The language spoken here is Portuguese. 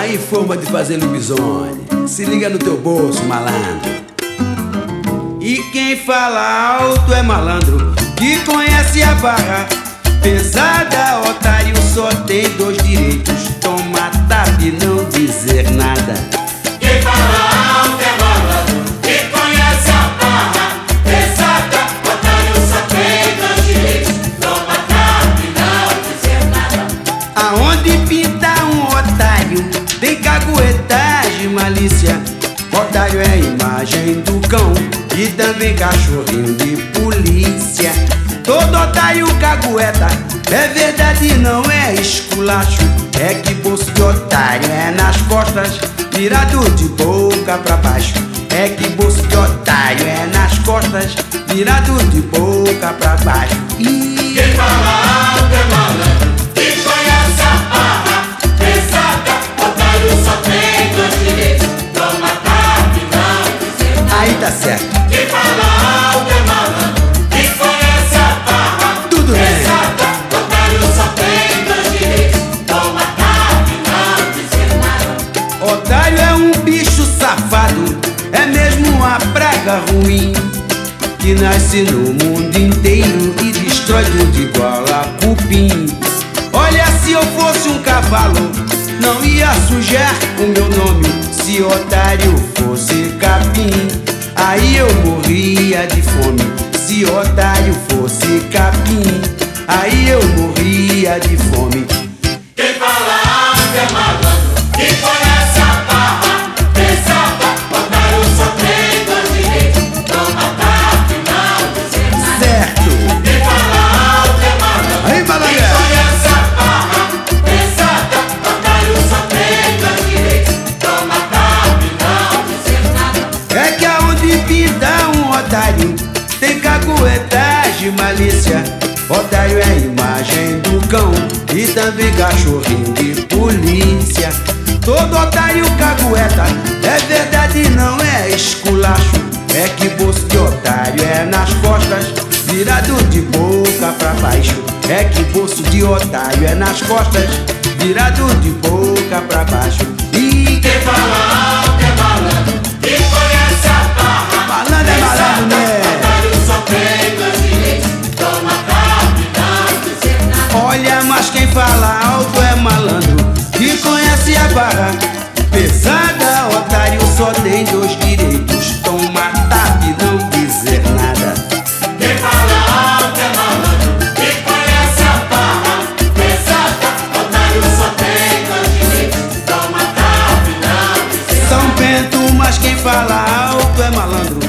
Aí forma de fazer lobisomem. Se liga no teu bolso, malandro. E quem fala alto é malandro, que conhece a barra pesada. Otário só tem dois direitos: toma tapa e não dizer nada. Quem fala alto é malandro, que conhece a barra pesada. Otário só tem dois direitos: toma tapa e não dizer nada. Aonde pinta um otário tem caguetagem e malícia. Otário é a imagem do cão e também cachorrinho de polícia. Todo otário cagueta, é verdade, não é esculacho. É que bolso de otário é nas costas, virado de boca pra baixo. É que bolso de otário é nas costas, virado de boca pra baixo. Quem fala alto é malandro, que conhece a barra pesada. Otário só tem dois direitos: toma tapa e não dizer nada. Aí tá certo. Quem fala alto é malandro, que conhece a barra Tudo bem. pesada. Otário só tem dois direitos: toma tapa e não dizer nada. Otário é um bicho safado, é mesmo uma praga ruim, que nasce no mundo inteiro e destrói tudo igual a cupim. Olha, se eu fosse um cavalo, não ia sujar o meu nome. Se otário fosse capim, aí eu morria de fome. Se otário fosse capim, aí eu morria de fome. Quem fala alto é malandro, que conhece a barra pesada. Otário só tem dois direitos: toma tapa e não dizer nada. Certo. Quem fala alto é malandro, Aí, que malandro. conhece a barra pesada. Otário só tem dois direitos: toma tapa e não dizer nada. É que aonde pinta um otário tem caguetagem e malícia. Otário é a imagem do cão e também cachorrinho de polícia. Todo otário cagueta, é verdade, não é esculacho. É que bolso de otário é nas costas, virado de boca pra baixo. É que bolso de otário é nas costas, virado de boca pra baixo. E Quem fala alto é malandro, que conhece a barra malandro é malandro, né? Otário só tem dois direitos: toma tapa e não dizer nada. Olha, mas quem fala alto é malandro, que conhece a barra pesada. Otário só tem dois direitos: toma tapa e não dizer nada. Quem fala alto é malandro, que conhece a barra pesada. Otário só tem dois direitos: toma tapa e não dizer nada. São Bento, mas quem fala alto é malandro,